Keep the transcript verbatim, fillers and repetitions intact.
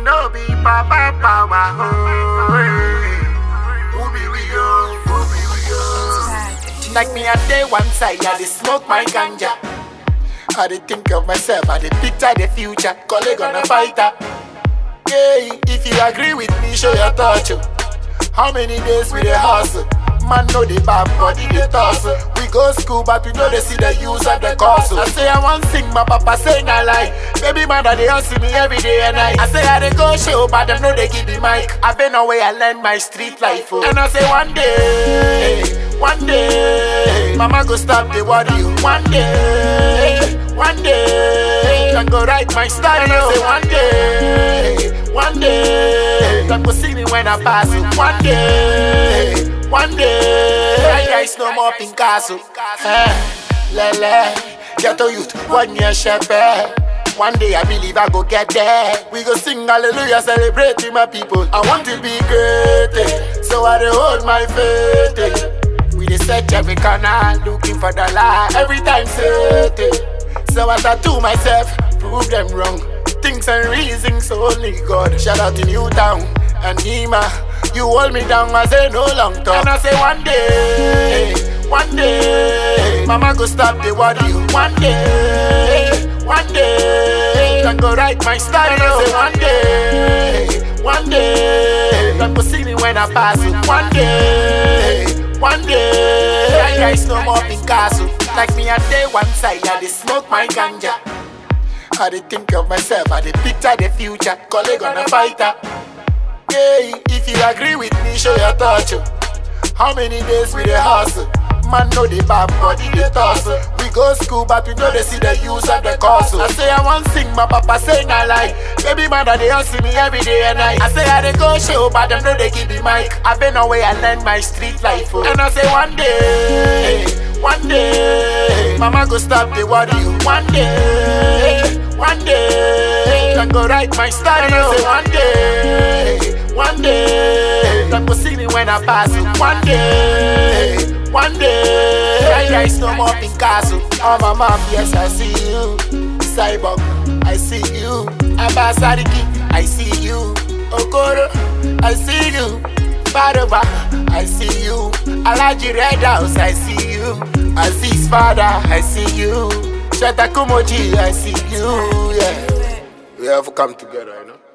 no be papa power. Who be we go? Who be we go? Like me at day one side, I dey smoke my ganja. I dey think of myself, I dey picture the future. Colleague on a fighter. Yeah, if you agree with me, show your touch. How many days we dey hustle? Man know the bad body they tussle. We go school but we know they see the use of the castle. I say I want sing, my papa say na lie. Baby mother they hustle me every day and night. I say I dey go show but them know they give me mic. I been away I learn my street life. Oh. And I say one day, one day, mama go stop the worry. One day, one day, can go write my story. And I say one day, one day, can go see me when I pass it. One day. One day, I guys no more Picasso. Eh, lele, ghetto youth, one year shepherd. One day I believe I go get there. We go sing hallelujah, celebrating my people. I want to be great, eh, so I dey hold my faith. Eh. We dey search every corner, looking for the light. Every time say, eh. So I tattoo myself, prove them wrong. Things and reasons only God. Shout out to Newtown and Nima. You hold me down, I say no long talk. And I say one day, one day, mama go stop the worry. One day, one day, can go write my story. And I say one day, one day, can go see me when I pass it. One day, one day, I guys no more Picasso. Like me at day one side, I dey smoke my ganja. I dey think of myself, I dey picture the future. Colleague on a fighter. Yeah, if you agree with me, show your touch. How many days we dey hustle? Man know the bad body they tussle. We go school but we know they see the use of the castle. I say I want sing, my papa say na lie. Baby mother they hustle me every day and night. I say I dey go show but them know they give me mic. I been away I learn my street life. Oh. And I say one day, one day, mama go stop the worry. One day, one day, can go write my story. And I say one day, one day, can go see me when I pass it. One day, one day, I guys no more Picasso. Oh my mom, yes I see you. Cyborg, I see you. Abasariki, I see you. Okoro, I see you. Faroba, I see you. Alaji Red House, I see you. Aziz Father, I see you. Shatakumoji, I see you. Yeah, we have come together, you know.